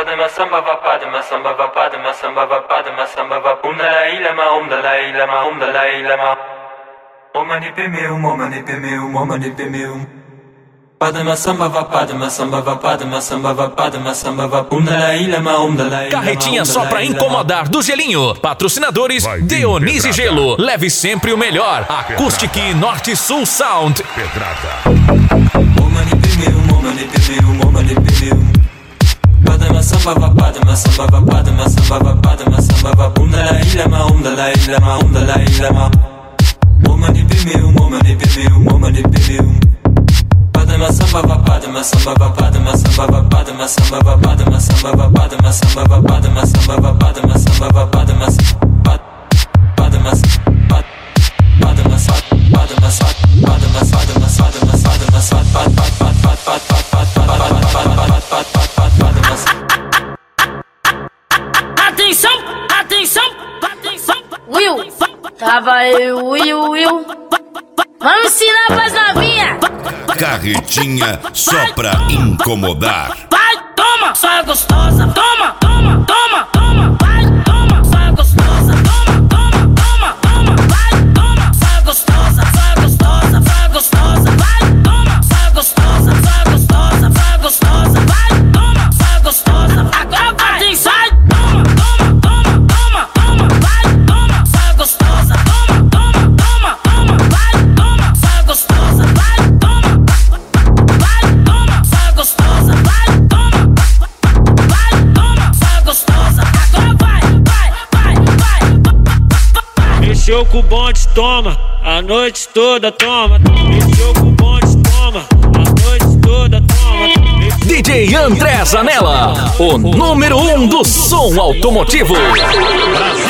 Padma samba va padma samba va padma samba va padma samba va um dalai lama um dalai lama um dalai lama Om mani padme hum om mani padme hum om mani padme hum Padma samba va padma samba va padma samba va padma samba va um dalai lama um dalai lama. Carretinha só pra incomodar do Gelinho. Patrocinadores Dionísio Gelo. Leve sempre o melhor. Acoustic Norte Sul Sound. Pedrada. Om mani padme hum om mani padme hum om mani padme hum Padma samba va padma samba va padma samba va padma samba va um dalai lama um dalai lama um dalai lama Om mani padme hum om mani padme hum om mani padme hum Padma samba va padma samba va padma samba va padma samba va padma samba va padma samba va padma samba va padma samba va padma padma Atenção, atenção, atenção. Will, tava eu, Will. Vamos ensinar pras novinhas. Carretinha só pra incomodar. Vai, toma, só é gostosa. Toma, toma, toma, toma. Vai, toma, só é gostosa. Toma, toma, toma, toma. Vai, toma, só é gostosa. Só é gostosa, só é gostosa. Vai, toma, só é gostosa. Só é gostosa, só é gostosa. Vai, toma, só é gostosa. Agora vai, atenção. Toma, toma, toma, toma, toma. Vai, toma, só é gostosa. Toma, toma, toma, toma. Vai, toma, só é gostosa. Vai, toma, vai, toma, só é gostosa. Vai, toma, só é gostosa. Agora vai. Mexeu com o bonde, toma, a noite toda toma. Mexeu com o bonde, toma, a noite toda toma. DJ André Zanella, o número 1 do som automotivo.